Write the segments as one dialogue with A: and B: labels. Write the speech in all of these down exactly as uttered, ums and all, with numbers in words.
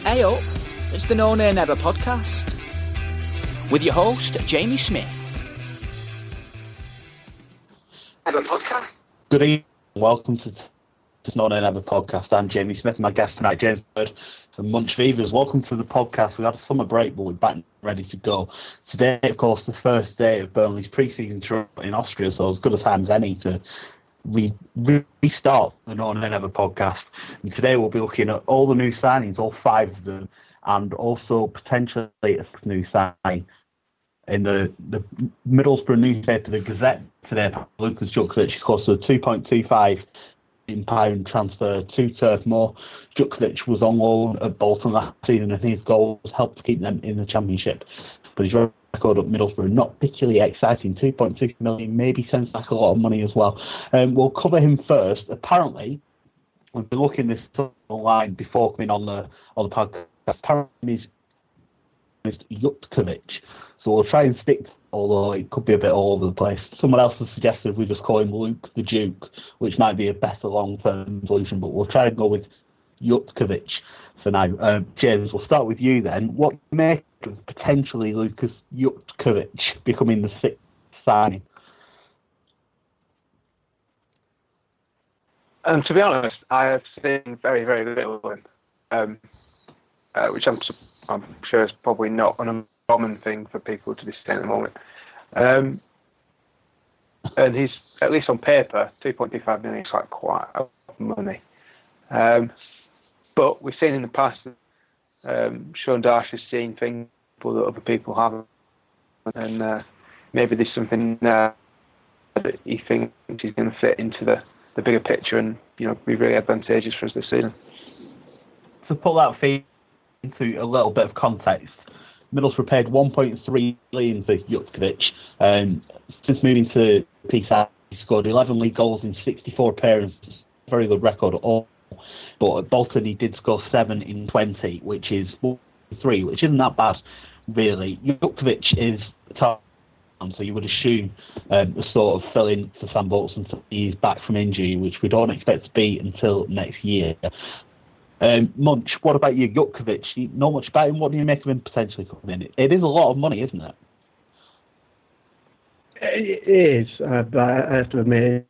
A: Hey up, it's the No Nay Never podcast with your host, Jamie Smith. Never podcast.
B: Good evening, welcome to the No Nay Never podcast. I'm Jamie Smith, my guest tonight, James Bird from Munch Beavers. Welcome to the podcast. We had a summer break, but we're back ready to go. Today, of course, the first day of Burnley's pre-season tour in Austria, so as good a time as any to re- restart the No Nay Never podcast. And today we'll be looking at all the new signings, all five of them, and also potentially a new signing. In the, the Middlesbrough newspaper, the Gazette, today, Lukas Jutkiewicz, of course, a two point two five million pound transfer to Turf Moor. Jutkiewicz was on loan at Bolton last season, and his goals helped keep them in the Championship. But his record at Middlesbrough, not particularly exciting. two point two million maybe sounds like a lot of money as well. Um, we'll cover him first. Apparently, we've been looking this online before coming on the on the podcast. Apparently, he's Jutkiewicz. So we'll try and stick, although it could be a bit all over the place. Someone else has suggested we just call him Luke the Duke, which might be a better long-term solution, but we'll try and go with Jutkiewicz for now. Um, James, we'll start with you then. What makes potentially Lukas Jutkiewicz becoming the sixth signing?
C: Um, to be honest, I have seen very, very little of him, um, uh, which I'm, I'm sure is probably not an common thing for people to be saying at the moment. Um, and he's, at least on paper, two point two five million is like quite a lot of money. Um, but we've seen in the past, um, Sean Darsh has seen things that other people haven't. And uh, maybe there's something uh, that he thinks he's going to fit into the, the bigger picture and, you know, be really advantageous for us this season.
B: To put that feed into a little bit of context, Middlesbrough paid one point three million pounds for Jutkiewicz. Um, since moving to Pisa, he scored eleven league goals in sixty-four appearances. Very good record at all. But at Bolton, he did score seven in twenty, which is three, which isn't that bad, really. Jutkiewicz is a top, so you would assume um, the sort of fill in for Sam Bolton until he's back from injury, which we don't expect to be until next year. Um, Munch, what about you, Jutkiewicz? You know much about him. What do you make of him potentially coming in? It, it is a lot of money, isn't it?
D: It is, uh, but I have to admit,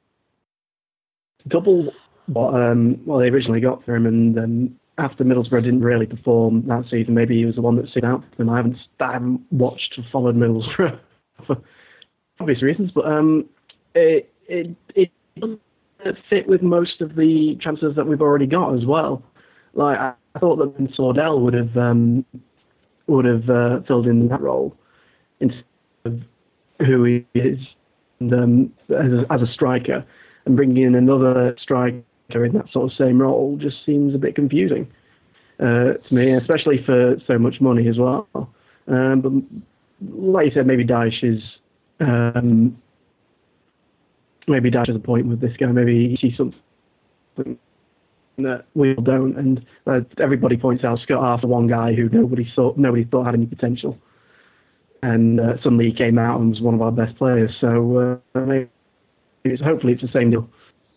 D: double what um, what they originally got for him, and um, after Middlesbrough didn't really perform that season, maybe he was the one that stood out for them. I haven't, I haven't watched or followed Middlesbrough for obvious reasons, but um, it it it doesn't fit with most of the transfers that we've already got as well. Like I, I thought that Sordell would have um, would have uh, filled in that role instead of who he is, and um, as, a, as a striker, and bringing in another striker in that sort of same role just seems a bit confusing uh, to me, especially for so much money as well. Um, but like you said, maybe Dyche is. Um, Maybe Dash has a point with this guy. Maybe he sees something that we don't, and uh, everybody points out Scott Arthur, one guy who nobody saw, nobody thought had any potential, and uh, suddenly he came out and was one of our best players. So uh, maybe it's, hopefully it's the same deal.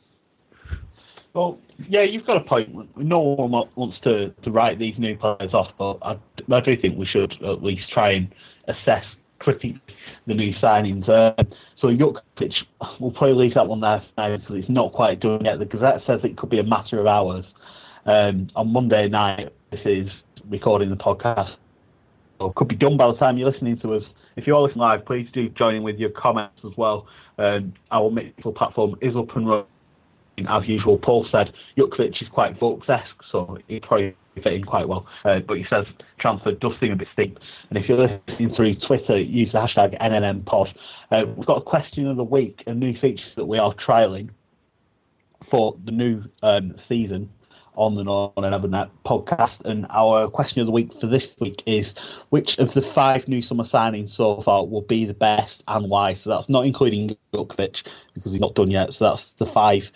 B: Well, yeah, you've got a point. No one wants to, to write these new players off, but I, I do think we should at least try and assess critically the new signings. Uh, so Jutkiewicz, we'll probably leave that one there now because it's not quite done yet. The Gazette says it could be a matter of hours. Um, on Monday night, this is recording the podcast. So it could be done by the time you're listening to us. If you're listening live, please do join in with your comments as well. Um, our mixed platform is up and running. As usual, Paul said Jutkiewicz is quite Vokes-esque, so he probably fit in quite well. Uh, but he says transfer does seem a bit steep. And if you're listening through Twitter, use the hashtag N N M pod. Uh, we've got a question of the week, a new feature that we are trialling for the new um, season on the No Nay Never podcast. And our question of the week for this week is, which of the five new summer signings so far will be the best and why? So that's not including Jutkiewicz because he's not done yet. So that's the five.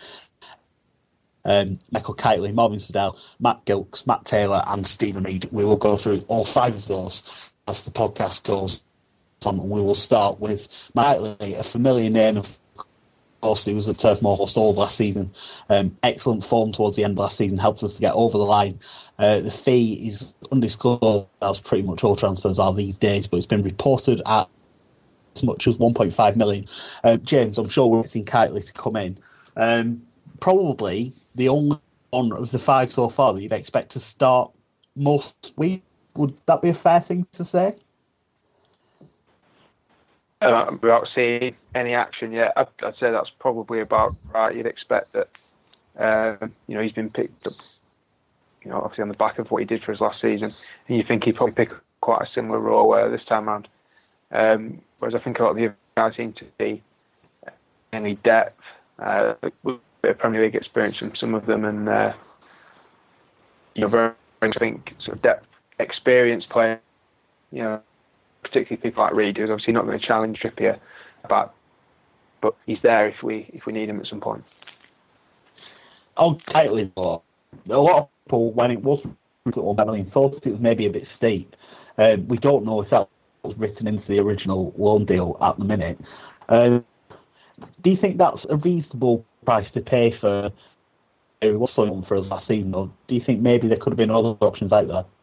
B: Um, Michael Kiteley, Marvin Sordell, Matt Gilks, Matt Taylor and Stephen Reid. We will go through all five of those as the podcast goes on. We will start with Matt Kiteley, a familiar name of course, he was at Turf Moor most all of last season. Um, excellent form towards the end of last season, helped us to get over the line. Uh, the fee is undisclosed, as pretty much all transfers are these days, but it's been reported at as much as one point five million. Uh, James, I'm sure we're expecting Kightly to come in. Um, probably the only one of the five so far that you'd expect to start most weeks. Would that be a fair thing to say?
C: Uh, without seeing any action yet, I'd, I'd say that's probably about right. You'd expect that, um, you know, he's been picked up, you know, obviously on the back of what he did for us last season, and you think he'd probably pick quite a similar role uh, this time around. Um, whereas I think a lot of the other guys seem to be mainly depth, uh, with a bit of Premier League experience from some of them, and uh, you know, very, I think sort of depth, experienced players, you know. Particularly people like Reid, who's obviously not going to challenge Trippier, but but he's there if we if we need him at some point.
B: Oh, tightly though. A lot of people, when it was I thought it was maybe a bit steep. Uh, we don't know if that was written into the original loan deal at the minute. Uh, do you think that's a reasonable price to pay for who was someone for us last season, or do you think maybe there could have been other options out there?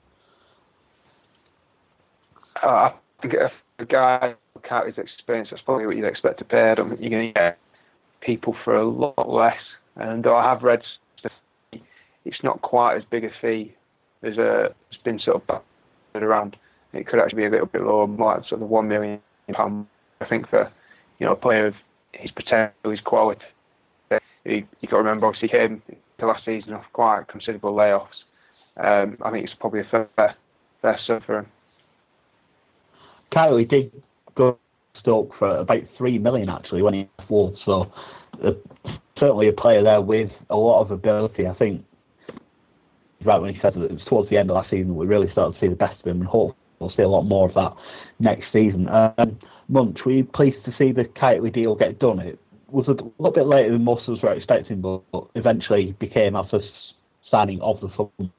C: Uh, I think if a guy without his experience, that's probably what you'd expect to pay. I don't think you're going to get people for a lot less. And though I have read it's not quite as big a fee as a, it's been sort of batted around. It could actually be a little bit lower, more like sort of one million pound. I think for, you know, a player of his potential, his quality. You got to remember, obviously, he came to last season off quite considerable layoffs. Um, I think it's probably a fair, fair sum for him.
B: Kyle, he did go to Stoke for about three million actually when he left Wolves, so uh, certainly a player there with a lot of ability. I think right when he said that it was towards the end of last season we really started to see the best of him, and hopefully we'll see a lot more of that next season. Um, Munch, were you pleased to see the Kightly deal get done? It was a little bit later than most of us were expecting, but, but eventually became our first signing of the summer.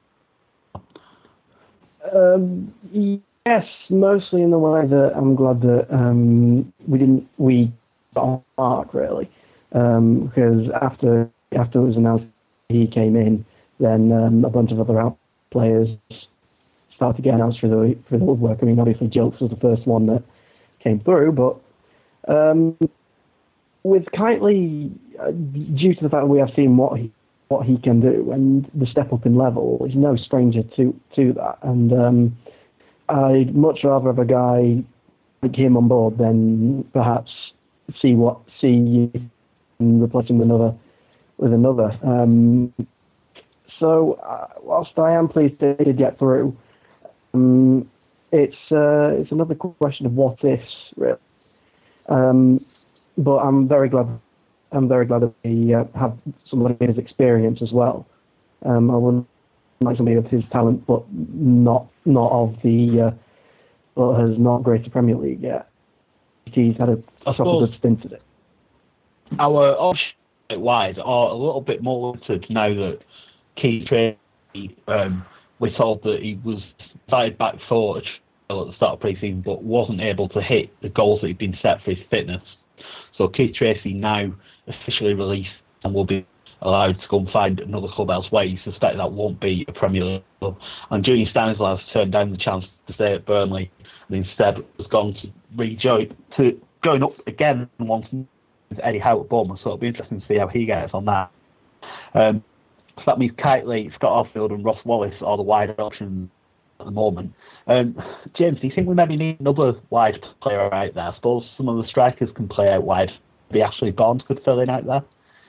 D: Um, yes, mostly in the way that I'm glad that um, we didn't we got on Mark really, um, because after after it was announced he came in, then um, a bunch of other out players started to get announced for the for the woodwork. I mean, obviously Jilks was the first one that came through, but um, with Kightly, uh, due to the fact that we have seen what he what he can do and the step up in level, he's no stranger to to that, and. Um, I'd much rather have a guy like him on board than perhaps see what see you and replace him with another with another. Um, so uh, whilst I am pleased to get through, um, it's uh, it's another question of what ifs really. Um, but I'm very glad I'm very glad that we uh, have somebody with his experience as well. Um, I wouldn't like somebody of his talent, but not not of the, uh, but has not graced the Premier League yet. He's had a couple good stints at it.
B: Our options wide are a little bit more limited now that Keith Tracy, um, we're told that he was started back for at the start of pre-season, but wasn't able to hit the goals that he'd been set for his fitness. So Keith Tracy now officially released and will be allowed to go and find another club elsewhere. You suspect that won't be a Premier League club. And Junior Stanislav turned down the chance to stay at Burnley and instead has gone to rejoin to going up again once Eddie Howe at Bournemouth. So it'll be interesting to see how he gets on that. Um, so that means Kightly, Scott Arfield and Ross Wallace are the wide options at the moment. Um, James, do you think we maybe need another wide player out there? I suppose some of the strikers can play out wide. Maybe Ashley Barnes could fill in out there.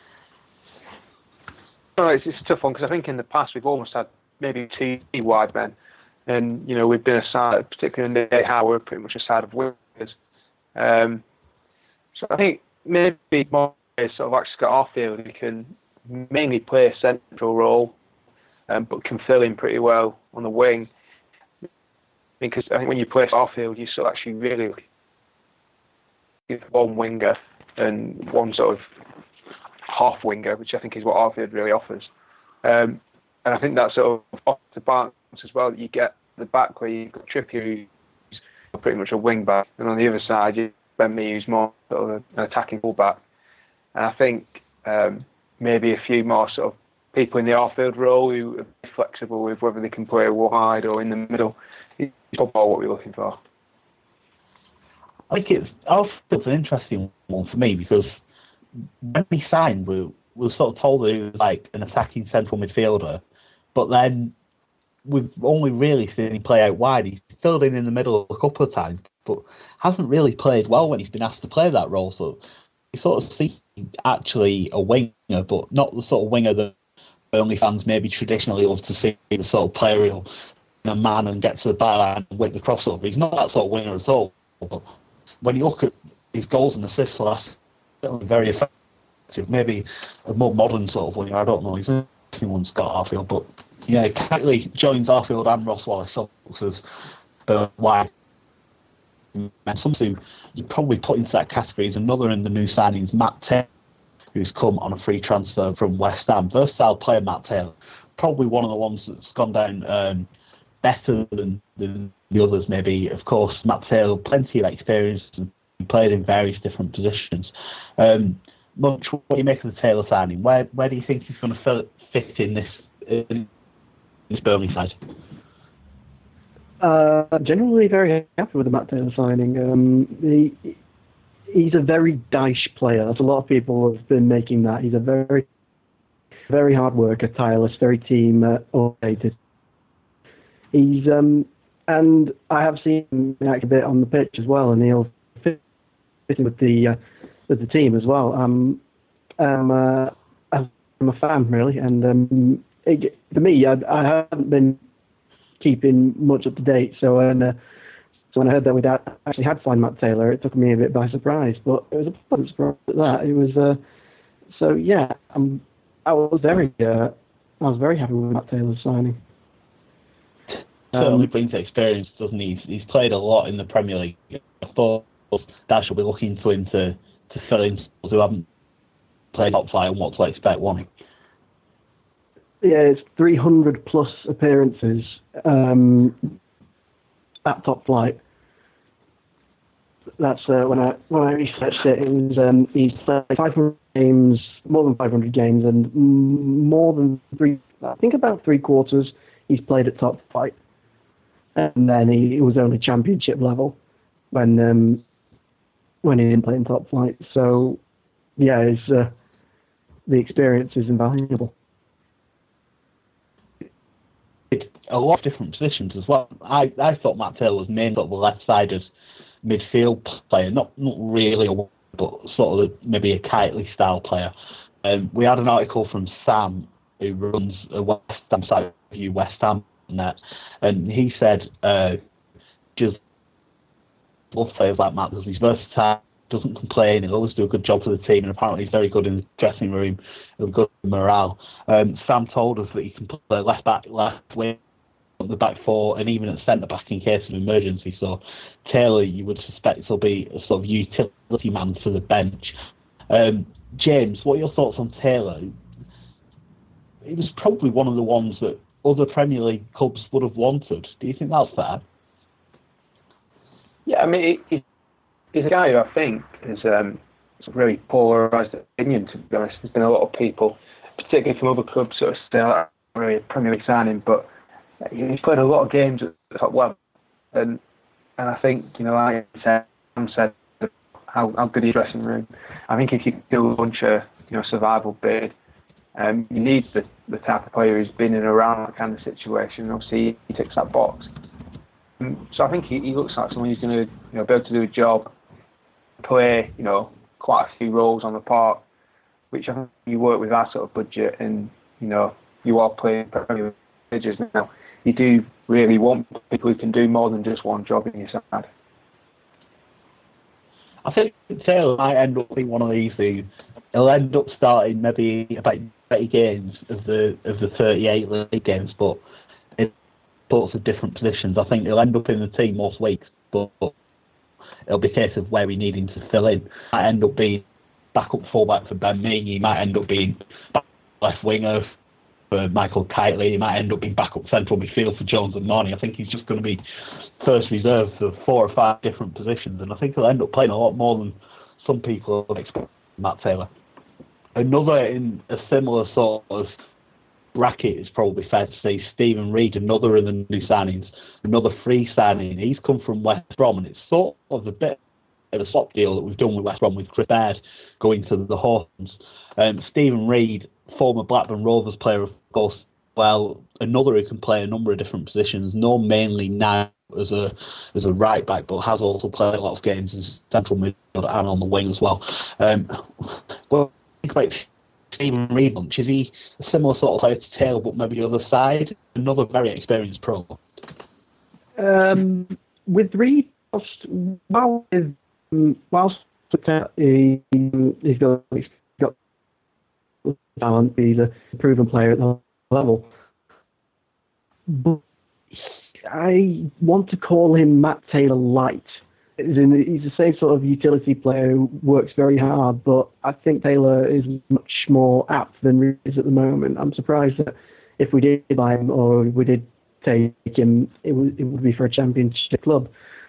C: No, it's, it's a tough one because I think in the past we've almost had maybe two wide men, and you know we've been a side, particularly in Eddie Howe, we're pretty much a side of wingers. Um, so I think maybe more sort of like Scott Arfield, who can mainly play a central role, um, but can fill in pretty well on the wing. Because I think when you play Arfield, you sort of actually really give one winger and one sort of half winger, which I think is what Arfield really offers. Um, and I think that sort of off the balance as well, that you get the back where you've got Trippier, who's pretty much a wing back, and on the other side, you Ben Mee, who's more sort of an attacking full back. And I think um, maybe a few more sort of people in the off-field role who are flexible with whether they can play wide or in the middle is probably what we're looking for.
B: I think it's also it's an interesting one for me because when we signed, we, we were sort of told that he was like an attacking central midfielder, but then we've only really seen him play out wide. He's filled in in the middle a couple of times, but hasn't really played well when he's been asked to play that role. So you sort of see actually a winger, but not the sort of winger that only fans maybe traditionally love to see, the sort of player who'll a man and get to the byline and win the crossover. He's not that sort of winger at all. But when you look at his goals and assists for last, very effective. Maybe a more modern sort of winger. I don't know. He's an interesting one, Scott Arfield, but yeah, Kiteley joins Arfield and Ross Wallace as uh, wide. And something you probably put into that category is another in the new signings, Matt Taylor, who's come on a free transfer from West Ham. Versatile player, Matt Taylor. Probably one of the ones that's gone down um, better than, than the others, maybe. Of course, Matt Taylor, plenty of experience and played in various different positions. Um, Munch, what do you make of the Taylor signing? Where where do you think he's going to fit in this, in this Burnley side?
D: Uh, generally very happy with the Matt Taylor signing. Um, he, he's a very Dyche player. As a lot of people have been making that. He's a very, very hard worker, tireless, very team uh, oriented. He's um, and I have seen him act a bit on the pitch as well, and he'll fit in with the uh, with the team as well. Um, um, uh, I'm a fan really, and um, it, for me, I, I haven't been keeping much up to date. So when uh, so when I heard that we'd actually had signed Matt Taylor, it took me a bit by surprise. But it was a pleasant surprise at that. It was uh, so yeah. Um, I was very uh, I was very happy with Matt Taylor's signing.
B: Certainly brings experience, doesn't he? He's, he's played a lot in the Premier League. I suppose that should be looking to him to, to fill in who haven't played top flight and what to expect, won't he?
D: Yeah, it's three hundred plus appearances um, at top flight. That's uh, when I when I researched it. It was um, he's played five hundred games, more than five hundred games, and more than three. I think about three quarters he's played at top flight, and then he, it was only Championship level when um, when he didn't play in top flight. So yeah, it's, uh, the experience is invaluable.
B: A lot of different positions as well. I, I thought Matt Taylor was mainly sort of a left-sided midfield player, not not really, a, but sort of a, maybe a Kiteley style player. Um, we had an article from Sam, who runs a West Ham site, West Ham net, and he said uh, just love players like Matt because he's versatile, doesn't complain, he'll always do a good job for the team, and apparently he's very good in the dressing room, and good morale. Um, Sam told us that he can play left back, left wing, the back four, and even at centre back in case of emergency. So Taylor, you would suspect, will be a sort of utility man for the bench. Um, James, what are your thoughts on Taylor? He was probably one of the ones that other Premier League clubs would have wanted. Do you think that's fair?
C: Yeah, I mean, he, he's a guy who I think has um, really polarised opinion, to be honest. There's been a lot of people, particularly from other clubs, sort of still really a Premier League signing, but he's played a lot of games at the top level, and and I think, you know, like Sam said, how how good is dressing room. I think if you do launch a you know survival bid, um, you need the the type of player who's been in and around that kind of situation. Obviously, he ticks that box. Um, so I think he, he looks like someone who's going to you know be able to do a job, play you know quite a few roles on the park, which I think you work with our sort of budget, and you know you are playing Premier League now. You do really want people who can do more than just one job in your side.
B: I think Taylor might end up being one of these who he'll end up starting maybe about thirty games of the of the thirty-eight league games, but in sorts of different positions. I think he'll end up in the team most weeks, but it'll be a case of where we need him to fill in. Might end up being backup fullback for Ben Mee. He might end up being left winger for Michael Kiteley. He might end up being backup central midfield for Jones and Marnie. I think he's just going to be first reserve for four or five different positions, and I think he'll end up playing a lot more than some people would expect Matt Taylor. another in a similar sort of bracket, it's probably fair to say, Stephen Reid, another of the new signings, another free signing. He's come from West Brom, and it's sort of a bit of a swap deal that we've done with West Brom with Chris Baird going to the Hawthorns. Um, Stephen Reid, former Blackburn Rovers player, of course, well, another who can play a number of different positions, known mainly now as a as a right back, but has also played a lot of games in central midfield and on the wing as well. Um, well, think about Stephen Reid bunch. Is he a similar sort of player to Taylor, but maybe the other side? Another very experienced pro.
D: Um, with Reid, while whilst he, he's got he's got talent, he's a proven player at the level. But I want to call him Matt Taylor light. He's the same sort of utility player who works very hard, but I think Taylor is much more apt than Reid is at the moment. I'm surprised that if we did buy him or we did take him, it would, it would be for a championship club.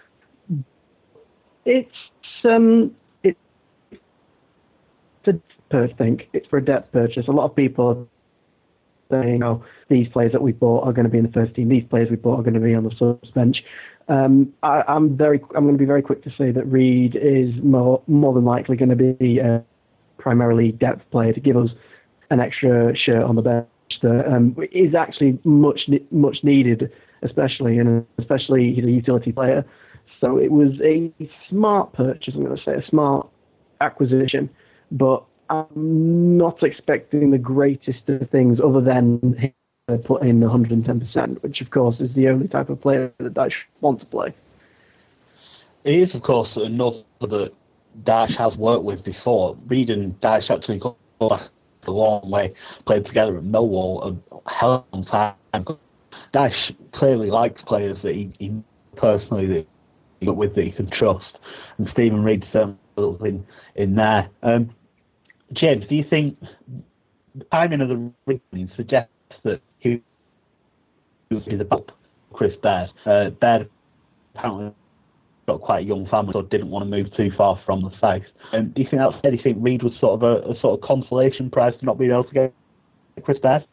D: It's um, it, it's a I think it's for a depth purchase. A lot of people are saying, "Oh, these players that we bought are going to be in the first team. These players we bought are going to be on the subs bench." Um, I, I'm very, I'm going to be very quick to say that Reid is more, more than likely going to be a primarily depth player to give us an extra shirt on the bench that um, is actually much, much needed, especially and especially he's a utility player. So it was a smart purchase. I'm going to say a smart acquisition, but I'm not expecting the greatest of things other than him put in one hundred ten percent, which of course is the only type of player that Dyche wants to play.
B: It is, of course, another that Dyche has worked with before. Reid and Dyche actually go back a long way, played together at Millwall a hell of a time. Dyche clearly likes players that he, he personally that he got with that he can trust, and Stephen Reid certainly in in there. Um, James, do you think timing of the reading suggests that he is about Chris Baird? Uh, Baird apparently got quite a young family, so didn't want to move too far from the south. Um, do you think that's fair? Do you think Reid was sort of a, a sort of consolation prize to not being able to get Chris Baird?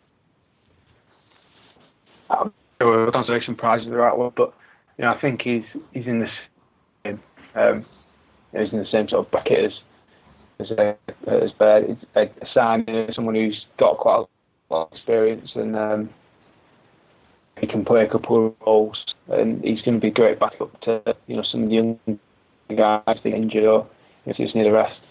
C: I'm sure consolation prize is the right word, but you know, I think he's he's in the same um, he's in the same sort of bracket as as uh, as Baird. It's a, a signing, someone who's got quite a lot of experience, and um, he can play a couple of roles, and he's going to be a great backup to you know some of the young guys that get injured or if they just need a rest.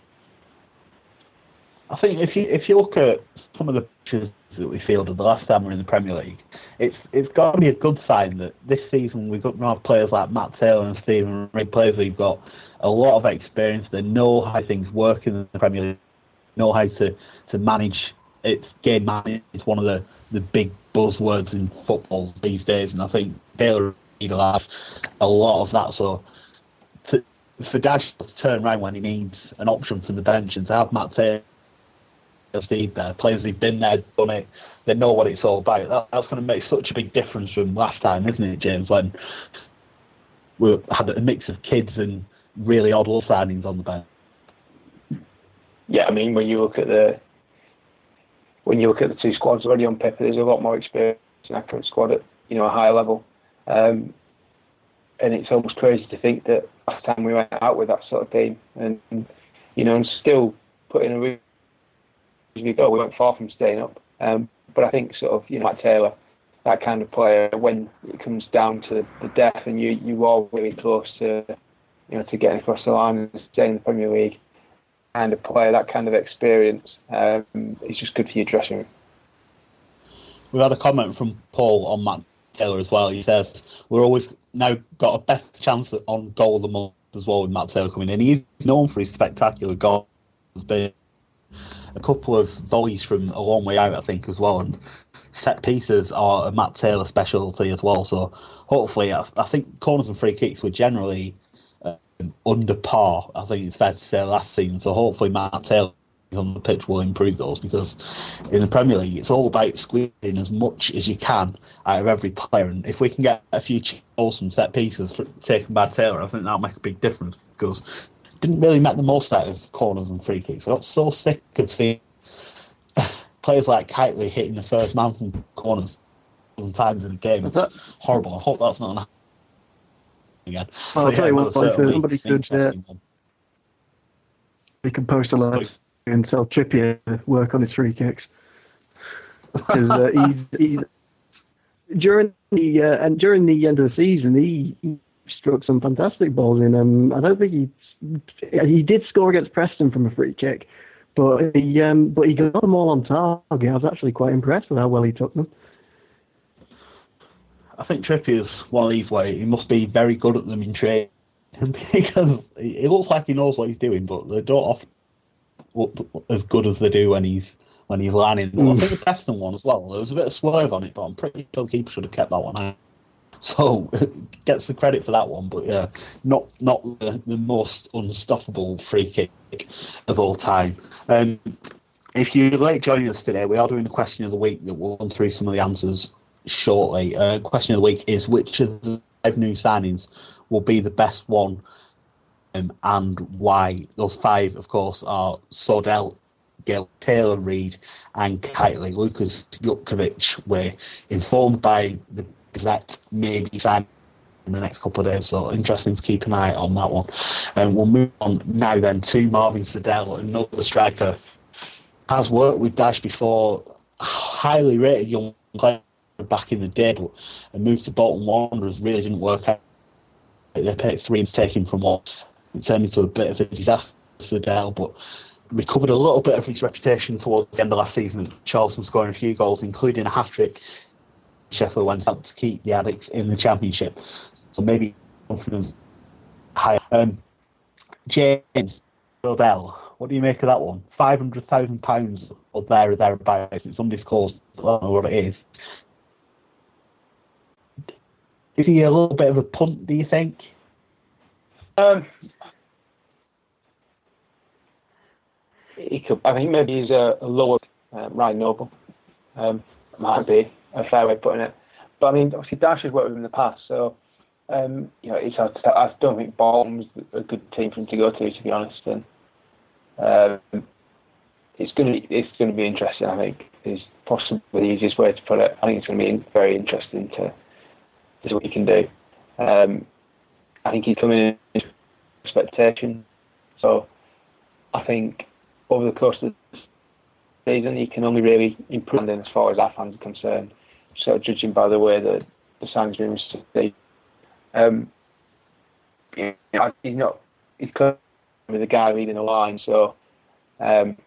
B: I think if you if you look at some of the pictures that we fielded the last time we were in the Premier League, it's it's got to be a good sign that this season we've got to have players like Matt Taylor and Stephen Reid, players who've got a lot of experience. They know how things work in the Premier League, know how to, to manage its game management. It's one of the, the big buzzwords in football these days, and I think Taylor Reid will have a lot of that. So to, for Dyche to turn around when he needs an option from the bench and to have Matt Taylor, Steve there, players who've been there, done it, they know what it's all about. That, that's going to make such a big difference from last time, isn't it, James, when we had a mix of kids and really odd little signings on the bench.
C: Yeah, I mean, when you look at the when you look at the two squads already on paper, there's a lot more experience in our current squad at you know a higher level, um, and it's almost crazy to think that last time we went out with that sort of team, and you know, and still putting a really we go, we weren't far from staying up. Um, but I think sort of, you know, like Taylor, that kind of player, when it comes down to the depth and you, you are really close to, you know, to getting across the line and staying in the Premier League, kind of player, that kind of experience, um, is just good for your dressing room.
B: We had a comment from Paul on Matt Taylor as well. He says, we're always now got a better chance on goal of the month as well with Matt Taylor coming in. He's known for his spectacular goals. There's been a couple of volleys from a long way out, I think, as well, and set pieces are a Matt Taylor specialty as well. So hopefully, I, I think corners and free kicks were generally um, under par, I think it's fair to say, last season. So hopefully Matt Taylor on the pitch will improve those, because in the Premier League it's all about squeezing as much as you can out of every player, and if we can get a few goals from set pieces for taken by Taylor, I think that'll make a big difference, because didn't really make the most out of corners and free kicks. I got so sick of seeing players like Kiteley hitting the first man from corners and times in a game. It's horrible. I hope that's not an again.
D: Well,
B: so,
D: I'll tell
B: yeah,
D: you what, if somebody could, uh,
B: one.
D: we can post a lot and tell Trippier to work on his free kicks. Because uh, he's, he's during the uh, and during the end of the season, he, he struck some fantastic balls in. Um, I don't think he he did score against Preston from a free kick, but he um, but he got them all on target. I was actually quite impressed with how well he took them.
B: I think Trippier's one of these where he must be very good at them in training because it looks like he knows what he's doing, but they don't often look as good as they do when he's when he's landing. Well, I think the Preston one as well, there was a bit of swerve on it, but I'm pretty sure the keeper should have kept that one out. So, gets the credit for that one, but yeah, not not the, the most unstoppable free kick of all time. Um, if you're late joining us today, we are doing a question of the week that we'll run through some of the answers shortly. Uh, question of the week is which of the five new signings will be the best one um, and why? Those five, of course, are Sordell, Gill, Taylor Reid and Kiteley. Lucas Jutkovic, we're informed by the Gazette, maybe signing in the next couple of days, so interesting to keep an eye on that one. And um, we'll move on now then to Marvin Sordell, another striker. Has worked with Dash before, highly rated young player back in the day, but a move to Bolton Wanderers really didn't work out. They paid three and taken from what it turned into a bit of a disaster for Sordell, but recovered a little bit of his reputation towards the end of last season, Charleston scoring a few goals, including a hat-trick. Sheffield went out to keep the Addicts in the Championship, so maybe confidence higher. Um, James Sordell, what do you make of that one? five hundred thousand pounds or there or thereabouts. It's undisclosed. I don't know what it is. Is he a little bit of a punt, do you think?
C: Um, he could, I think maybe he's a, a lower uh, Ryan Noble. Um, might be a fair way of putting it. But I mean, obviously Dash has worked with him in the past, so um, you know, it's, I don't think Bolton's a good team for him to go to, to be honest. And um, it's going to be it's going to be interesting. I think is possibly the easiest way to put it. I think it's going to be very interesting to. Is what he can do. Um, I think he's coming in with expectation. So I think over the course of the season, he can only really improve as far as our fans are concerned. So judging by the way that the signing's been received, um, you know, he's not. He's coming with a guy leading the line. So um,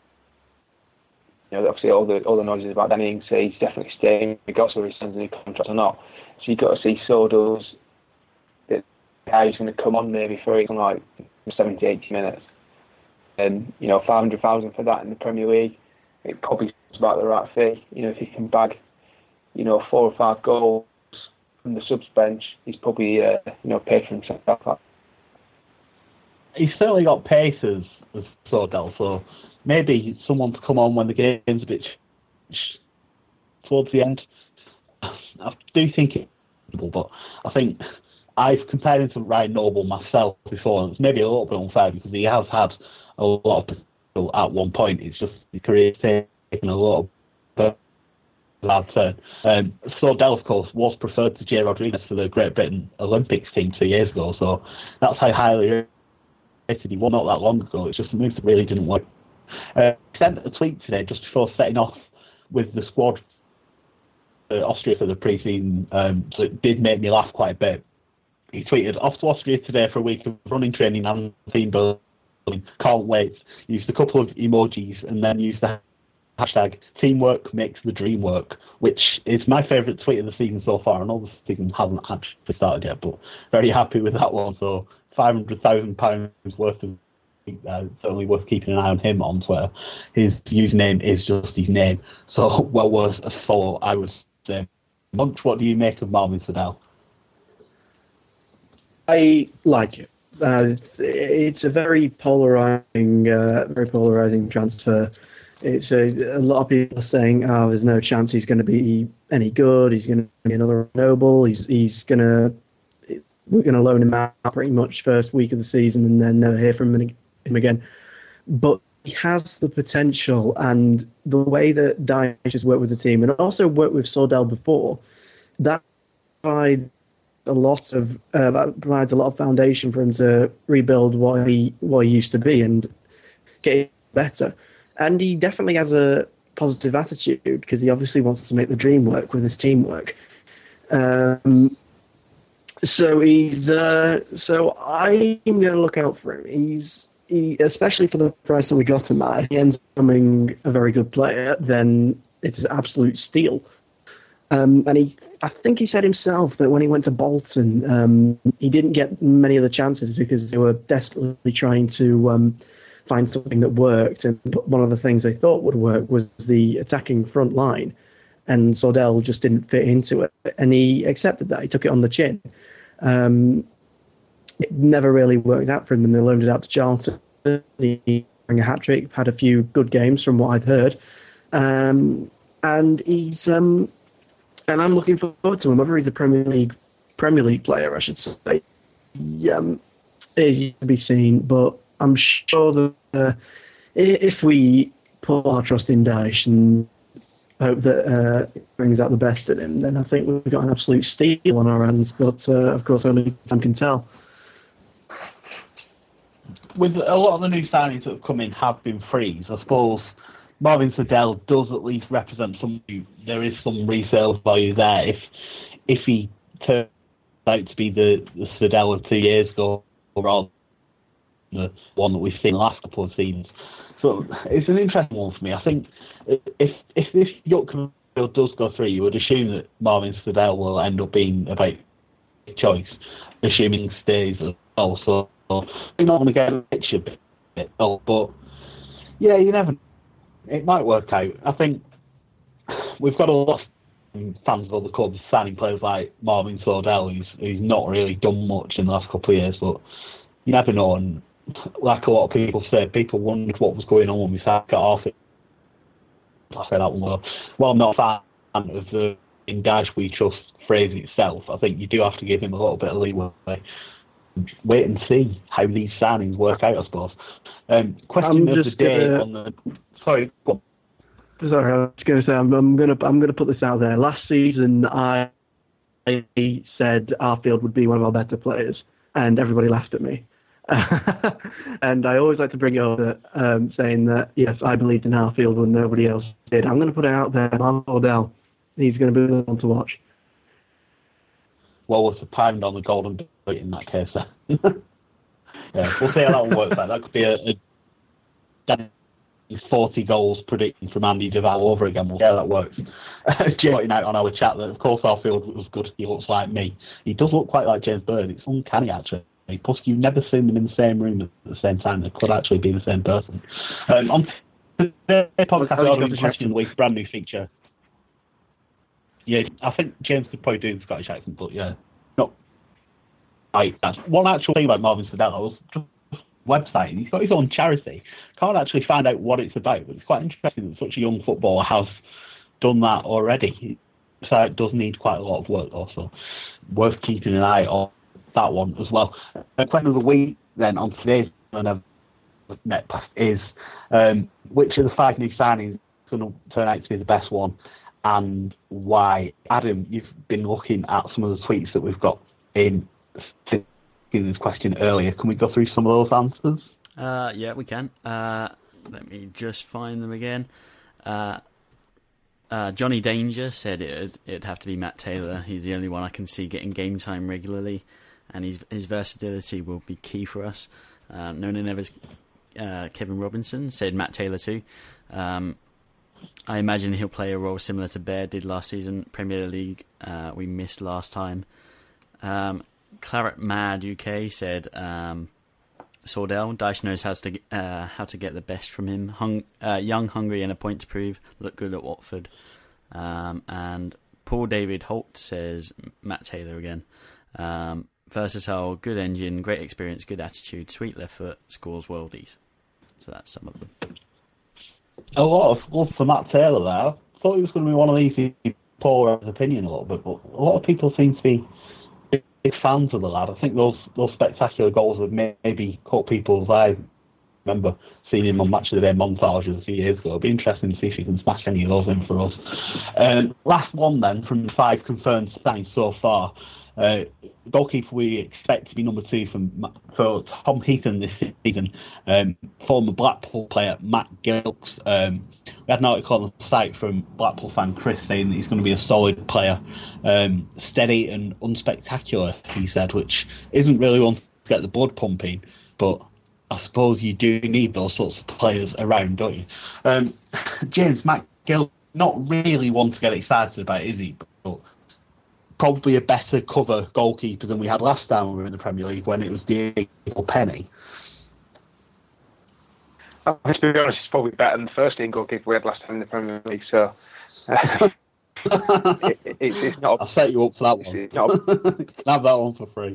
C: you know, obviously all the all the noises about Danny Ings, he's definitely staying, regardless of whether he signs a new contract or not. So you've got to see Sordell's the guy who's going to come on maybe for something like seventy, eighty minutes. And, you know, five hundred thousand for that in the Premier League, it probably is about the right fee. You know, if he can bag, you know, four or five goals from the subs bench, he's probably, uh, you know, paid for himself.
B: He's certainly got pace as, as Sordell, so maybe someone to come on when the game's a bit sh- sh- towards the end. I do think it's but I think I've compared him to Ryan Noble myself before, and it's maybe a little bit unfair because he has had a lot of potential at one point. It's just his career's taken a lot of bad turn. Um, Sordell, of course, was preferred to Jay Rodriguez for the Great Britain Olympics team two years ago, so that's how highly rated he was not that long ago. It's just a move that really didn't work. Uh, he sent a tweet today just before setting off with the squad Austria for the pre-season, um, so it did make me laugh quite a bit. He tweeted, off to Austria today for a week of running training and team building, can't wait. Used a couple of emojis and then used the hashtag teamwork makes the dream work, which is my favourite tweet of the season so far. I know the season hasn't actually started yet, but very happy with that one. So five hundred thousand pounds worth of Uh, certainly worth keeping an eye on him on Twitter. His username is just his name, so well worth a follow, I would say. Munch, what do you make of Marvin Sordell?
D: I like it. Uh, it's a very polarizing, uh, very polarizing transfer. It's a, a lot of people are saying, "Oh, there's no chance he's going to be any good. He's going to be another Noble. He's he's going to we're going to loan him out pretty much first week of the season and then never hear from him him again. But he has the potential, and the way that Dyche has worked with the team, and also worked with Sordell before, that provides a lot of uh, that provides a lot of foundation for him to rebuild what he what he used to be and get better. And he definitely has a positive attitude because he obviously wants to make the dream work with his teamwork. Um, so he's uh, so I'm going to look out for him. He's he, especially for the price that we got him at. He ends up becoming a very good player. Then it's an absolute steal. Um, and he, I think he said himself that when he went to Bolton, um, he didn't get many of the chances because they were desperately trying to um, find something that worked. And one of the things they thought would work was the attacking front line. And Sordell just didn't fit into it. And he accepted that. He took it on the chin. Um, it never really worked out for him, and they loaned it out to Charlton. He ran a hat-trick, had a few good games from what I've heard. Um, and he's... Um, And I'm looking forward to him. Whether he's a Premier League Premier League player, I should say, he, um, is yet to be seen. But I'm sure that uh, if we put our trust in Dyche and hope that uh, it brings out the best in him, then I think we've got an absolute steal on our hands. But uh, of course, only time can tell.
B: With a lot of the new signings that have come in have been frees, I suppose. Marvin Sordell does at least represent some. There is some resale value there. If if he turns out to be the, the Sordell of two years ago, rather than the one that we've seen the last couple of seasons, so it's an interesting one for me. I think if if this Yuck does go through, you would assume that Marvin Sordell will end up being a big choice, assuming he stays as well. So we're not going to get a picture, but yeah, you never. It might work out. I think we've got a lot of fans of other clubs signing players like Marvin Sordell, who's, who's not really done much in the last couple of years, but you never know. And like a lot of people say, people wondered what was going on when we started off. I say that one well. Well, I'm not a fan of the in Dyche we trust phrase itself. I think you do have to give him a little bit of leeway. Wait and see how these signings work out, I suppose. Um, question
D: I'm
B: of the day
D: gonna...
B: on the. Sorry, go on.
D: Sorry, I was going to say I'm, I'm going to I'm going to put this out there. Last season, I, I said Arfield would be one of our better players, and everybody laughed at me. And I always like to bring it up, um, saying that yes, I believed in Arfield when nobody else did. I'm going to put it out there. Marvin Sordell, he's going to be the one to watch.
B: Well, with a pound on the golden boot in that case, then. Yeah, we'll see how that one works out. That could be a. a forty goals predicting from Andy Duval over again. We'll see how that works. Pointing out on our chat that, of course, Arfield was good. He looks like me. He does look quite like James Bird. It's uncanny, actually. Plus, you've never seen them in the same room at the same time. They could actually be the same person. Um, on the podcast, Ordering Question of the Week, brand new feature. Yeah, I think James could probably do the Scottish accent, but yeah, no. I, that's one actual thing about Marvin Sordell. I was just website, and he's got his own charity. Can't actually find out what it's about, but it's quite interesting that such a young footballer has done that already. So it does need quite a lot of work also. Worth keeping an eye on that one as well. A question of the week then on today's net is um, which of the five new signings is going to turn out to be the best one and why? Adam, you've been looking at some of the tweets that we've got in this question earlier. Can we go through some of those answers?
E: Uh, yeah, we can. Uh, let me just find them again. Uh, uh, Johnny Danger said it'd, it'd have to be Matt Taylor. He's the only one I can see getting game time regularly, and his, his versatility will be key for us. Uh, no one ever. Uh, Kevin Robinson said Matt Taylor too. Um, I imagine he'll play a role similar to Baird did last season. Premier League, uh, we missed last time. Um, Claret Mad U K said um, Sordell. Dyche knows how to uh, how to get the best from him. Hung, uh, young, hungry, and a point to prove. Look good at Watford. Um, and Paul David Holt says Matt Taylor again. Um, versatile, good engine, great experience, good attitude, sweet left foot, scores worldies. So that's some of them.
B: A lot of love for Matt Taylor there. I thought he was going to be one of these who poor his opinion a little bit, but a lot of people seem to be big fans of the lad. I think those those spectacular goals have maybe caught people's eye remember seeing him on Match of the Day montages a few years ago. It'll be interesting to see if he can smash any of those in for us. Um, last one then, from the five confirmed signings so far. Uh, goalkeeper we expect to be number two from, for Tom Heaton this season. Um, former Blackpool player Matt Gilks. Um, we had an article on the site from Blackpool fan Chris saying that he's going to be a solid player, um, steady and unspectacular, he said, which isn't really one to get the blood pumping, but I suppose you do need those sorts of players around, don't you? Um, James, Matt Gill, not really one to get excited about, is he? But probably a better cover goalkeeper than we had last time we were in the Premier League when it was Diego Penny.
C: I think, to be honest, it's probably better than the first team goalkeeper we had last time in the Premier League. So uh, it, it, it's, it's not.
B: I'll set you up for that one.
C: It's not a,
B: you can have that one for free.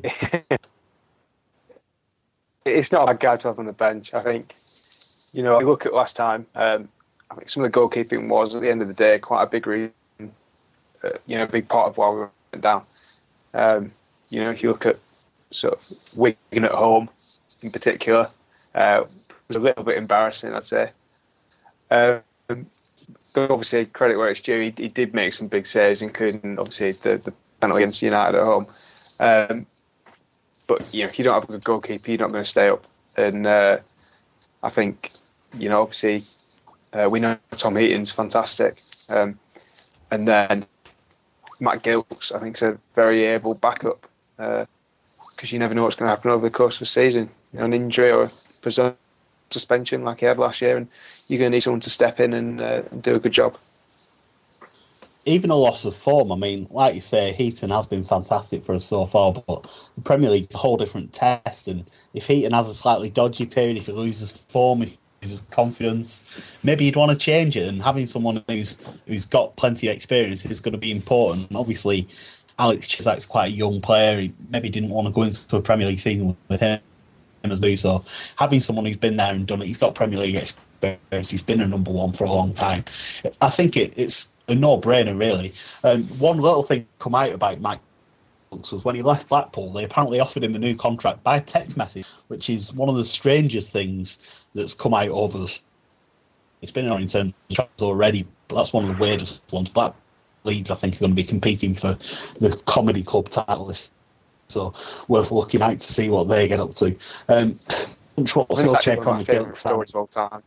C: It's not a bad guy to have on the bench. I think, you know, you look at last time, um, I think some of the goalkeeping was, at the end of the day, quite a big reason, uh, you know, a big part of why we went down. Um, you know, if you look at sort of Wigan at home in particular, uh, it was a little bit embarrassing, I'd say. Um, but obviously, credit where it's due, he, he did make some big saves, including, obviously, the, the penalty against United at home. Um, But, you know, if you don't have a good goalkeeper, you're not going to stay up. And uh, I think, you know, obviously, uh, we know Tom Heaton's fantastic. Um, and then Matt Gilks, I think, is a very able backup. Because uh, you never know what's going to happen over the course of the season. You know, an injury or a suspension like he had last year. And you're going to need someone to step in and, uh, and do a good job.
B: Even a loss of form, I mean, like you say, Heaton has been fantastic for us so far, but the Premier League's a whole different test, and if Heaton has a slightly dodgy period, if he loses form, if he loses confidence, maybe you'd want to change it, and having someone who's who's got plenty of experience is going to be important. Obviously, Alex Chizak's quite a young player, he maybe didn't want to go into a Premier League season with him as well, so having someone who's been there and done it, he's got Premier League experience, he's been a number one for a long time. I think it, it's a no-brainer, really. Um, one little thing come out about Mike was when he left Blackpool, they apparently offered him a new contract by text message, which is one of the strangest things that's come out over the... It's been in terms of transfers already, but that's one of the weirdest ones. Black Leeds, I think, are going to be competing for the Comedy Club title list, so worth looking out to see what they get up to. Um, what's your check on the Gilks stories of all time?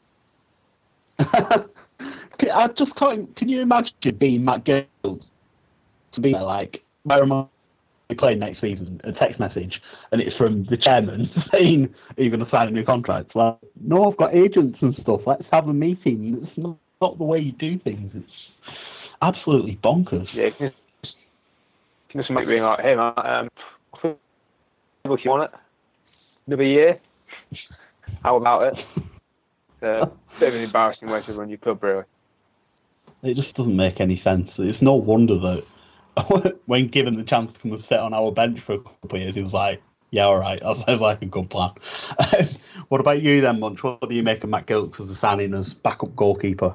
B: I just can't. Can you imagine being Matt Gilks to be like, where am I playing next season? A text message, and it's from the chairman saying, "Are you going to sign a new contract?" Like, no, I've got agents and stuff. Let's have a meeting. It's not, not the way you do things. It's absolutely bonkers. Yeah, can you just make me like, "Hey, man, um, look, you want it? Another year? How about it?" Uh, bit of an embarrassing way to run your club, really. It just doesn't make any sense. It's no wonder that when given the chance to come and sit on our bench for a couple of years, he was like, yeah, all right, that sounds like a good plan. What about you then, Munch? What do you make of Matt Gilks as a signing as backup goalkeeper?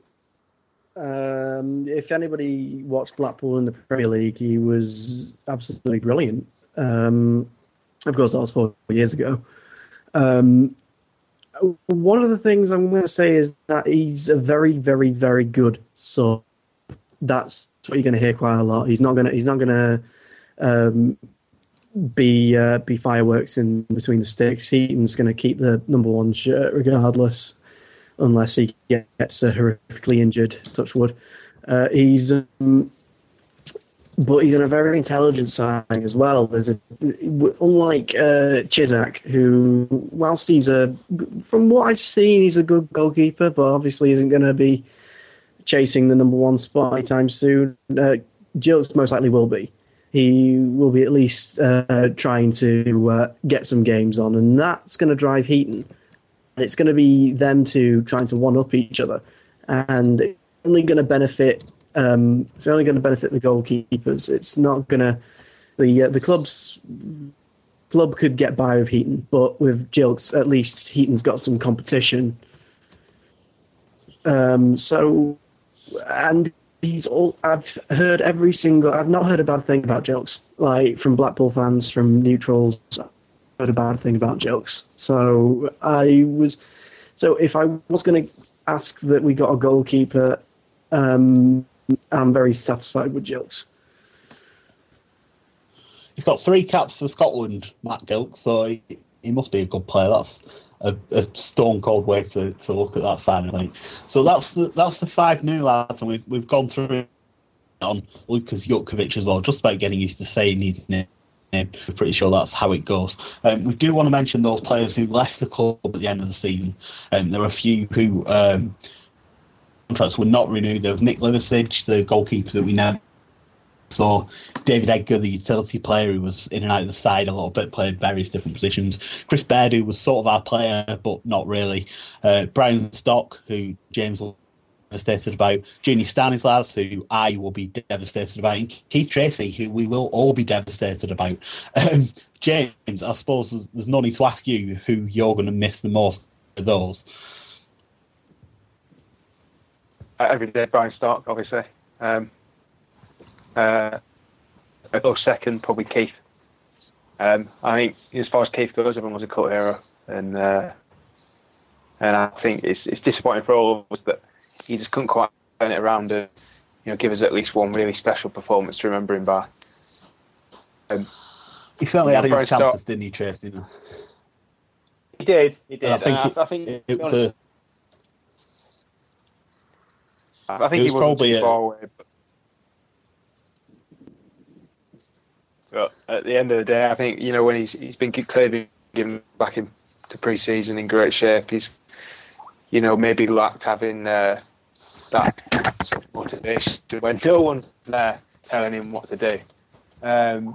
D: Um, if anybody watched Blackpool in the Premier League, he was absolutely brilliant. Um, of course, that was four years ago. Um, One of the things I'm going to say is that he's a very, very, very good sub. That's what you're going to hear quite a lot. He's not going to. He's not going to um, be uh, be fireworks in between the sticks. Heaton's going to keep the number one shirt regardless, unless he gets uh, horrifically injured. Touch wood. Uh, he's. Um, But he's on a very intelligent side as well. There's a, unlike uh, Chizak, who, whilst he's a, from what I've seen, he's a good goalkeeper, but obviously isn't going to be chasing the number one spot anytime soon. Uh, Gilks most likely will be. He will be at least uh, trying to uh, get some games on, and that's going to drive Heaton. And it's going to be them two trying to one up each other, and it's only going to benefit. Um, it's only going to benefit the goalkeepers. It's not going to the uh, the club's club could get by with Heaton, but with Gilks, at least Heaton's got some competition. Um, so, and he's all. I've heard every single. I've not heard a bad thing about Gilks. Like from Blackpool fans, from neutrals, I've heard a bad thing about Gilks. So I was. So if I was going to ask that we got a goalkeeper, um, I'm very satisfied with Gilks.
B: He's got three caps for Scotland, Matt Gilks, so he, he must be a good player. That's a, a stone cold way to, to look at that signing, I think. So that's the that's the five new lads, and we've we've gone through it on Lukas Jutkovic as well, just about getting used to saying his name. I'm pretty sure that's how it goes. Um, we do want to mention those players who left the club at the end of the season. Um, there are a few who um, contracts were not renewed. There was Nick Liversidge, the goalkeeper that we never saw. David Edgar, the utility player who was in and out of the side a little bit, played various different positions. Chris Baird, who was sort of our player, but not really. Uh, Brian Stock, who James will devastated about, Junior Stanislavs, who I will be devastated about, and Keith Tracy, who we will all be devastated about. Um, James, I suppose there's, there's no need to ask you who you're going to miss the most of those.
C: Uh, every day, Brian Stark, obviously. Um, uh, a close second, probably Keith. Um, I think as far as Keith goes, everyone was a cult hero, and uh, and I think it's it's disappointing for all of us that he just couldn't quite turn it around and, you know, give us at least one really special performance to remember him by. Um,
B: he certainly
C: you know,
B: had his
C: Brian
B: chances,
C: Stark,
B: didn't he, Tracy?
C: He did, he did.
B: And I think,
C: and
B: it,
C: I, I think,
B: it, it was
C: honest,
B: a...
C: I think
B: it
C: he
B: was
C: wasn't
B: probably
C: too
B: a,
C: far away. But, but at the end of the day, I think, you know, when he's he's been clearly given back into pre-season in great shape, he's, you know, maybe lacked having uh, that sort of motivation when no one's there telling him what to do. Um,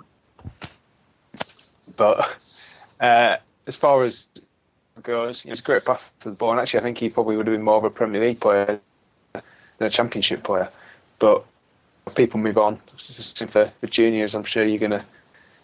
C: but uh, as far as goes, you know, it's a great pass to the ball, and actually I think he probably would have been more of a Premier League player than a Championship player. But people move on. It's the same for, for juniors. I'm sure you're going to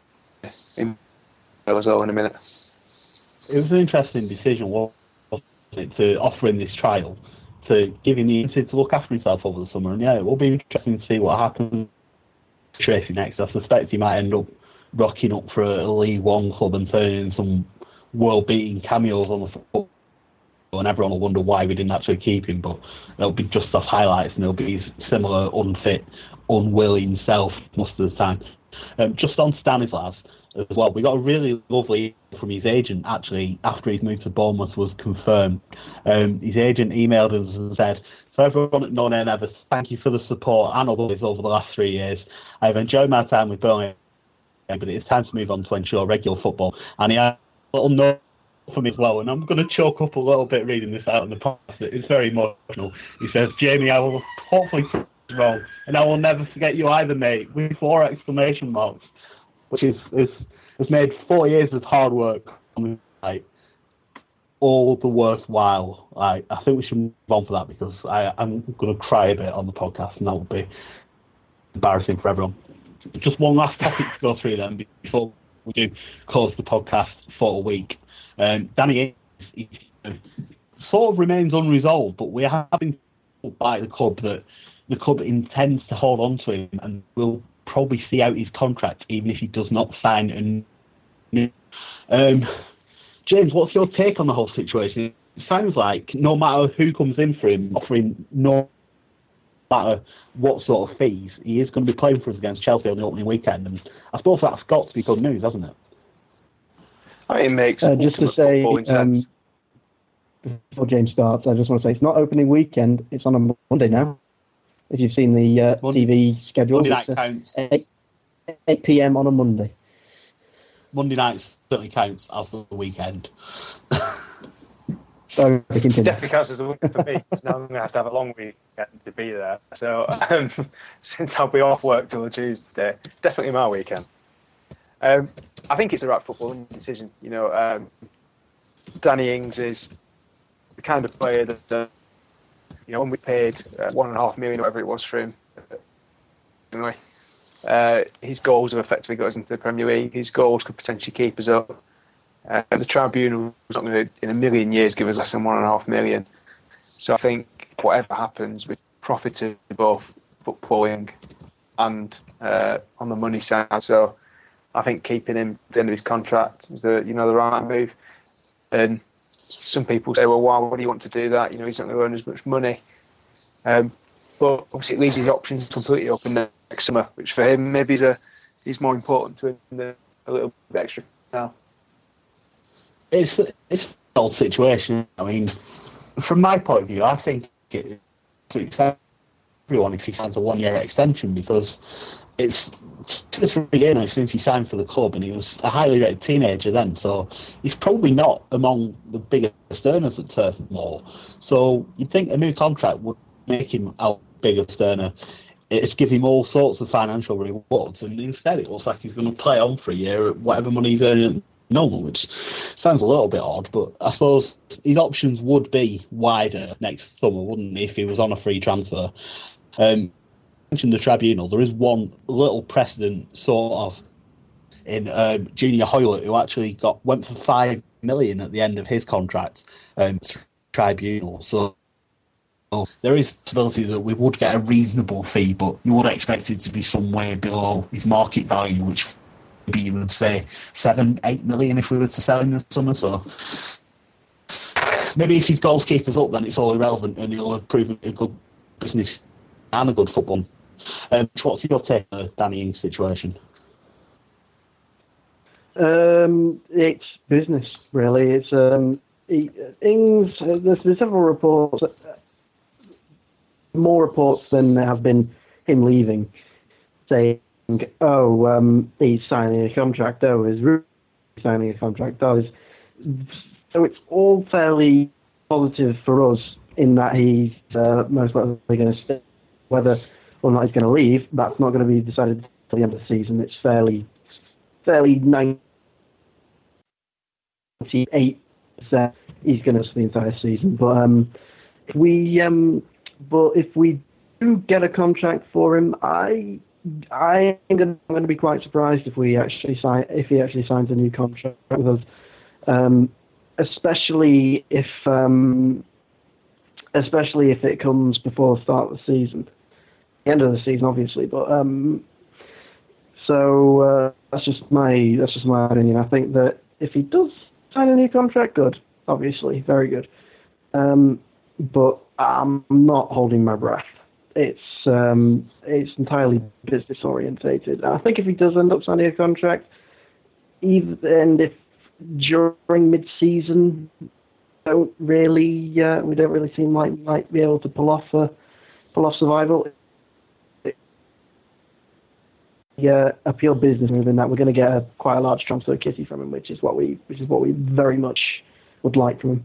C: as well in a minute.
B: It was an interesting decision, wasn't it, to offer him this trial, to give him the incentive to look after himself over the summer. And yeah, it will be interesting to see what happens to Tracy next. I suspect he might end up rocking up for a League One club and turning some world-beating cameos on the football, and everyone will wonder why we didn't actually keep him. But they'll be just off highlights, and they'll be similar, unfit, unwilling self most of the time. Um, just on Stanislavs as well, we got a really lovely from his agent actually after his move to Bournemouth was confirmed. Um, his agent emailed us and said, "For everyone at No Name Ever, thank you for the support and always over the last three years. I've enjoyed my time with Burnley, but it's time to move on to ensure regular football." And he had a little note for me as well, and I'm going to choke up a little bit reading this out in the past. It's very emotional. He says, "Jamie, I will hopefully prove it wrong, and I will never forget you either, mate," with four exclamation marks, which is is has made four years of hard work like all the worthwhile. Like, I think we should move on for that, because I, I'm going to cry a bit on the podcast, and that would be embarrassing for everyone. Just one last topic to go through then before we do close the podcast for a week. Um, Danny Ings, he sort of remains unresolved, but we have been told by the club that the club intends to hold on to him and will probably see out his contract, even if he does not sign a new. Um, James, what's your take on the whole situation? It sounds like no matter who comes in for him, offering no matter what sort of fees, he is going to be playing for us against Chelsea on the opening weekend, and I suppose that's got to be good news, hasn't it?
C: I mean, it makes
D: uh, just to say, um, before James starts, I just want to say it's not opening weekend, it's on a Monday now. If you've seen the uh, Monday, T V schedule,
B: Monday
D: it's
B: night counts.
D: eight p.m. on a Monday.
B: Monday night certainly counts as the weekend.
D: So
C: it definitely counts as the weekend for me, because now I'm going to have to have a long weekend to be there. So um, since I'll be off work till the Tuesday, definitely my weekend. Um, I think it's the right footballing decision. You know, um, Danny Ings is the kind of player that, uh, you know, when we paid uh, one and a half million, whatever it was for him, anyway, uh, his goals have effectively got us into the Premier League. His goals could potentially keep us up. Uh, the Tribunal was not going to, in a million years, give us less than one and a half million. So I think whatever happens, we've profited both footballing and uh, on the money side. So I think keeping him at the end of his contract is the, you know, the right move. And some people say, well, why would he want to do that? You know, he's not going to earn as much money. Um, but obviously, it leaves his options completely open next summer, which for him maybe is a is more important to him than a little bit extra now.
B: It's it's an old situation. I mean, from my point of view, I think it suits everyone if he signs a one-year extension, because it's two or three years now since he signed for the club, and he was a highly rated teenager then, so he's probably not among the biggest earners at Turf Moor. So you'd think a new contract would make him our biggest earner. It's give him all sorts of financial rewards, and instead it looks like he's going to play on for a year at whatever money he's earning at the moment, which sounds a little bit odd, but I suppose his options would be wider next summer, wouldn't they, if he was on a free transfer. Um, mentioned the tribunal, there is one little precedent sort of in um, Junior Hoylett, who actually got went for five million at the end of his contract um, through tribunal. So, so there is a possibility that we would get a reasonable fee, but you would expect it to be somewhere below his market value, which maybe you would say seven, eight million if we were to sell him this summer. So maybe if his goalkeeper's up, then it's all irrelevant, and he'll have proven a good business and a good football. Um, what's your take on the Danny Ings situation?
D: Um, it's business, really. It's um, he, Ings. Uh, there's, there's several reports, uh, more reports than there have been him leaving, saying, "Oh, um, he's signing a contract. Oh, he's really signing a contract. Oh, he's..." So it's all fairly positive for us in that he's uh, most likely going to stay. Whether or not he's going to leave, that's not going to be decided until the end of the season. It's fairly, fairly ninety-eight percent he's going to stay the entire season. But um, if we, um, but if we do get a contract for him, I, I am going to be quite surprised if we actually sign, if he actually signs a new contract with us, um, especially if, um, especially if it comes before the start of the season. End of the season, obviously, but um, so uh, that's just my that's just my opinion. I think that if he does sign a new contract, good, obviously, very good. Um, but I'm not holding my breath. It's um, it's entirely business orientated. I think if he does end up signing a contract, even and if during mid-season, don't really uh, we don't really seem like we might be able to pull off a pull off survival. Uh, a pure business move in that we're going to get a, quite a large transfer kitty from him, which is what we which is what we very much would like from him.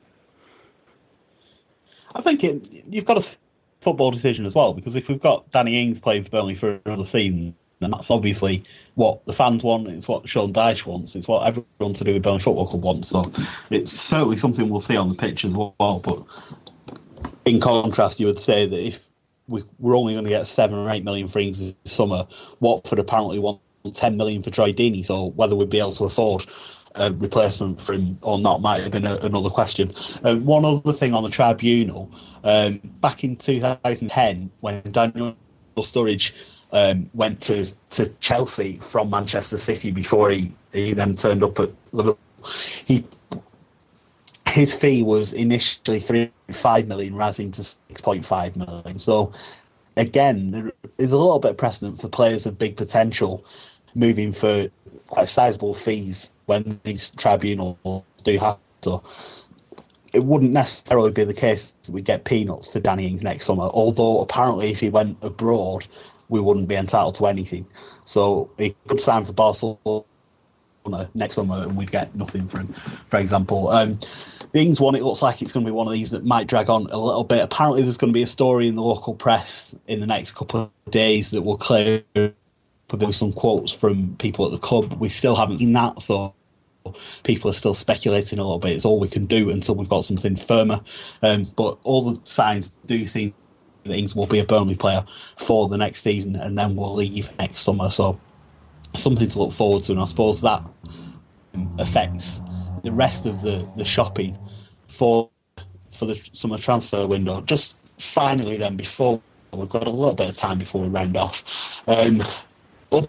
B: I think it, you've got a football decision as well, because if we've got Danny Ings playing for Burnley for another season, then that's obviously what the fans want, it's what Sean Dyche wants, it's what everyone to do with Burnley Football Club wants, so it's certainly something we'll see on the pitch as well. But in contrast, you would say that if We, we're only going to get seven or eight million for Ings this summer, Watford apparently want ten million for Troy Deeney, so whether we'd be able to afford a replacement for him or not might have been a, another question. Um, one other thing on the tribunal, um, back in two thousand ten, when Daniel Sturridge um, went to, to Chelsea from Manchester City before he, he then turned up at Liverpool, he his fee was initially three point five million, rising to six point five million. So, again, there is a little bit of precedent for players of big potential moving for quite sizable fees when these tribunals do happen. So, it wouldn't necessarily be the case that we get peanuts for Danny Ings next summer, although apparently if he went abroad, we wouldn't be entitled to anything. So, he could sign for Barcelona next summer and we'd get nothing for him, for example. Um, the Ings one, it looks like it's going to be one of these that might drag on a little bit. Apparently there's going to be a story in the local press in the next couple of days that will clear probably some quotes from people at the club. We still haven't seen that, so people are still speculating a little bit. It's all we can do until we've got something firmer. Um, but all the signs do seem that Ings will be a Burnley player for the next season and then we'll leave next summer. So something to look forward to, and I suppose that affects the rest of the, the shopping for for the summer transfer window. Just finally then, before we've got a little bit of time before we round off, um, other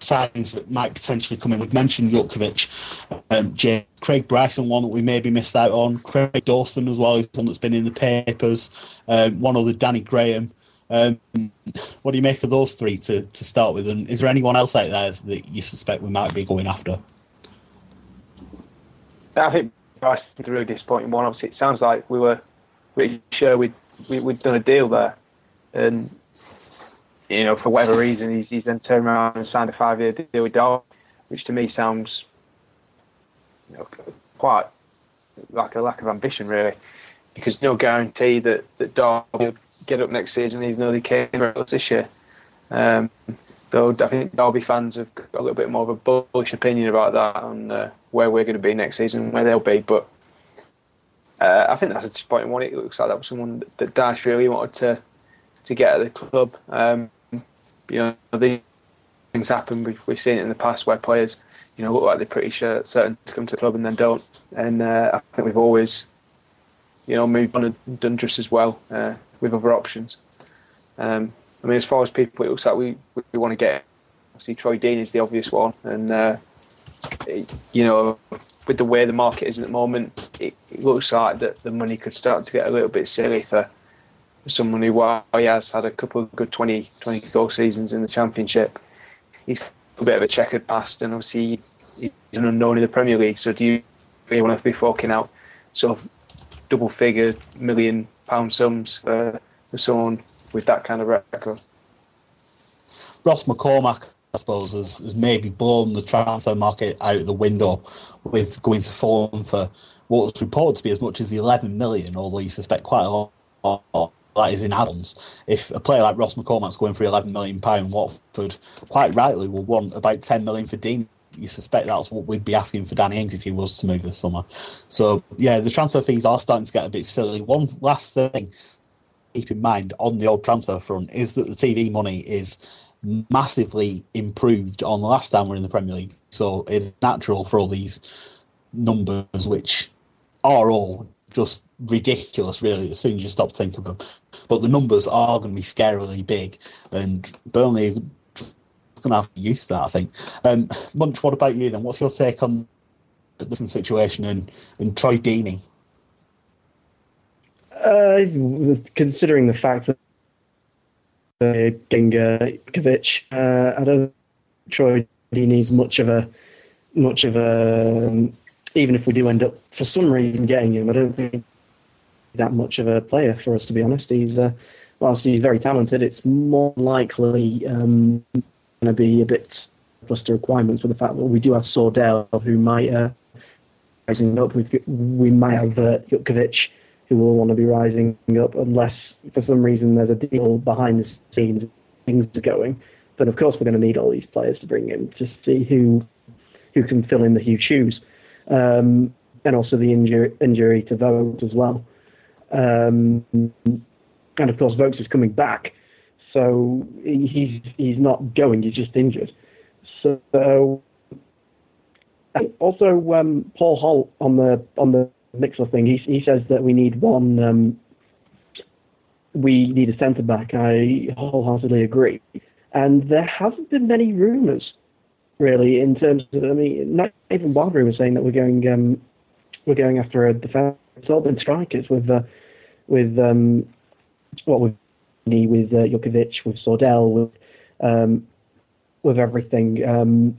B: signs that might potentially come in. We've mentioned Jutkiewicz, um, Jay, Craig Bryson, one that we maybe missed out on. Craig Dawson as well, is one that's been in the papers. Um, one other, Danny Graham. Um, what do you make of those three to, to start with? And is there anyone else out there that you suspect we might be going after?
C: I think Bryson's a really disappointing one. Obviously, it sounds like we were pretty sure we'd, we, we'd done a deal there. And you know, for whatever reason, he's, he's then turned around and signed a five-year deal with Derby, which to me sounds, you know, quite like a lack of ambition, really, because no guarantee that, that Derby will get up next season, even though they came out this year. Um, though I think Derby fans have got a little bit more of a bullish opinion about that on uh, where we're going to be next season and where they'll be. But uh, I think that's a disappointing one. It looks like that was someone that Dash really wanted to to get at the club. Um, You know, these things happen. We've, we've seen it in the past where players, you know, look like they're pretty sure certain to come to the club and then don't. And uh, I think we've always, you know, moved on and done just as well uh, with other options. Um, I mean, as far as people, it looks like we, we want to get. Obviously, Troy Deeney is the obvious one, and uh, it, you know, with the way the market is at the moment, it, it looks like that the money could start to get a little bit silly for. Someone who, while he has had a couple of good twenty, twenty goal seasons in the Championship, he's got a bit of a checkered past, and obviously he's an unknown in the Premier League. So do you really want to be forking out sort of double figure million pound sums for, for someone with that kind of record?
B: Ross McCormack, I suppose, has, has maybe blown the transfer market out of the window with going to Fulham for what was reported to be as much as eleven million, although you suspect quite a lot that is in add-ons. If a player like Ross McCormack's going for eleven million pounds, Watford quite rightly will want about ten million pounds for Dean. You suspect that's what we'd be asking for Danny Ings if he was to move this summer. So, yeah, the transfer fees are starting to get a bit silly. One last thing to keep in mind on the old transfer front is that the T V money is massively improved on the last time we we're in the Premier League. So it's natural for all these numbers, which are all just ridiculous, really, as soon as you stop thinking of them. But the numbers are going to be scarily big, and Burnley just going to have to get used to that, I think. Um, Munch, what about you then? What's your take on the situation and, and Troy Deeney?
D: Uh, considering the fact that uh, getting uh, Kovic, uh, I don't think Troy Deeney's much of a much of a um, even if we do end up, for some reason, getting him, I don't think that much of a player for us, to be honest. He's, uh, whilst he's very talented, it's more likely um, going to be a bit plus the requirements with the fact that we do have Sordell, who might uh, rising up. We've, we might have uh, Jutkiewicz, who will want to be rising up, unless for some reason there's a deal behind the scenes, things are going. Then of course we're going to need all these players to bring in to see who who can fill in the huge shoes. Um, and also the injury, injury to Vokes as well. Um, and of course, Vokes is coming back, so he's he's not going, he's just injured. So, also um, Paul Holt on the on the Mixer thing, he he says that we need one, um, we need a centre back. I wholeheartedly agree, and there hasn't been many rumours. Really, in terms of, I mean, not even wild rumours saying that we're going, um, we're going after a defence. It's all been strikers with, uh, with um, what with with uh, Jutkiewicz, with Sordell, with um, with everything. Um,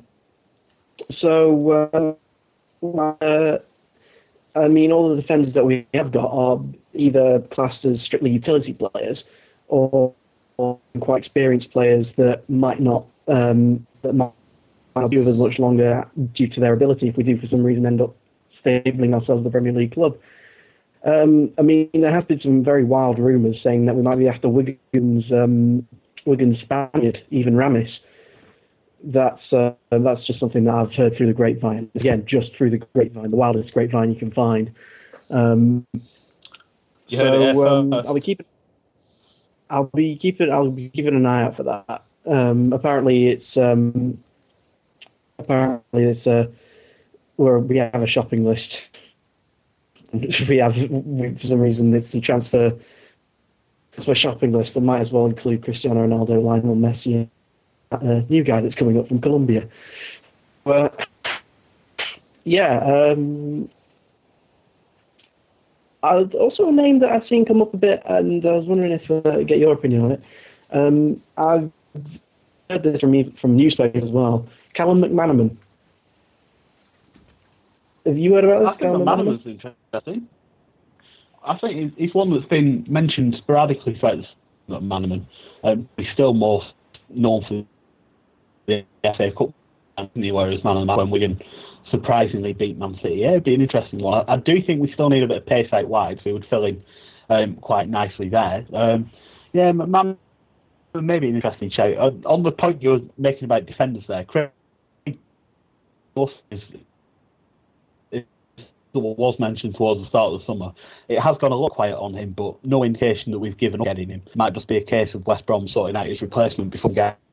D: so, uh, uh, I mean, all the defenders that we have got are either classed as strictly utility players, or, or quite experienced players that might not um, that might. I'll be with us much longer due to their ability if we do for some reason end up stabling ourselves as a Premier League club. Um, I mean, there have been some very wild rumours saying that we might be after Wigan's um, Wigan's Spaniard, even Ramis. That's uh, that's just something that I've heard through the grapevine. Again, just through the grapevine, the wildest grapevine you can find. Um,
B: you heard it
D: so um,
B: first.
D: I'll be keeping. I'll be keeping. I'll be keeping an eye out for that. Um, apparently, it's. Um, Apparently, it's a where we have a shopping list. We have, we, for some reason, it's the transfer, transfer shopping list that might as well include Cristiano Ronaldo, Lionel Messi, uh, new guy that's coming up from Colombia. But yeah, um, uh, also a name that I've seen come up a bit, and I was wondering if uh, get your opinion on it. Um, I've heard this from from newspapers as well. Callum McManaman. Have you heard about this?
B: I think McManaman's interesting. I think he's one that's been mentioned sporadically throughout the McManaman. Um, he's still more known for the F A Cup, whereas Man of the Match when Wigan surprisingly beat Man City. Yeah, it'd be an interesting one. I, I do think we still need a bit of pace out wide, so he would fill in um, quite nicely there. Um, yeah, McManaman maybe an interesting shout. Uh, on the point you were making about defenders there, Craig is was mentioned towards the start of the summer. It has gone a lot quiet on him, but no indication that we've given up getting him. It might just be a case of West Brom sorting out his replacement before we get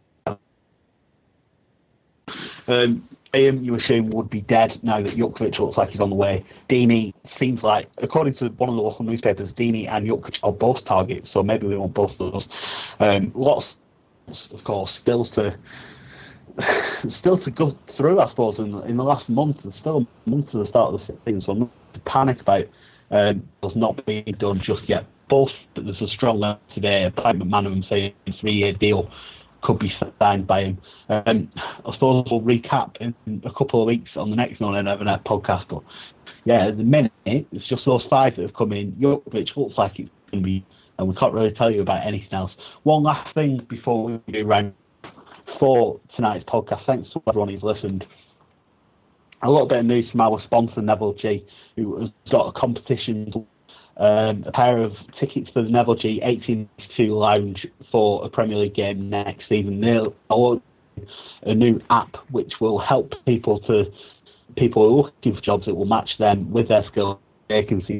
B: um, Graham, you assume, would be dead now that Jutkiewicz looks like he's on the way. Deeney seems like, according to one of the local newspapers, Deeney and Jutkiewicz are both targets, so maybe we won't both of those. Um, lots, of course, still to still to go through, I suppose, in, in the last month. There's still a month to the start of the season, so I'm not to panic about um, it's not being done just yet. Both, but there's a strong letter today about McManaman saying a three-year deal could be signed by him. Um, I suppose we'll recap in a couple of weeks on the next No Nay Never Net podcast. But yeah, at the minute, it's just those five that have come in. Jutkiewicz looks like it's going to be, and we can't really tell you about anything else. One last thing before we do round for tonight's podcast. Thanks to everyone who's listened. A little bit of news from our sponsor, Neville G, who has got a competition, um, a pair of tickets for the Neville G eighteen two Lounge for a Premier League game next season. They'll launch a new app which will help people to people who are looking for jobs that will match them with their skills, vacancies.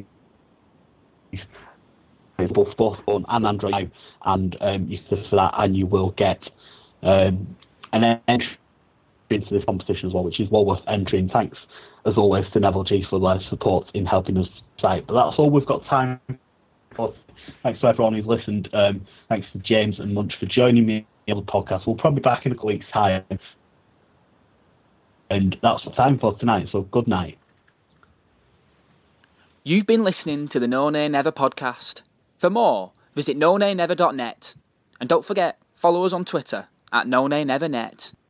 B: Both both phone and Android now, and um, you can for that, and you will get um, an entry into this competition as well, which is well worth entering. Thanks as always to Neville G for their support in helping us site. But that's all we've got time for. Thanks to everyone who's listened. Um, thanks to James and Munch for joining me on the podcast. We'll probably be back in a couple of weeks' time, and that's the time for tonight. So good night.
A: You've been listening to the No Nay Never podcast. For more, visit no nay never dot net. And don't forget, follow us on Twitter at No Nay Never Net.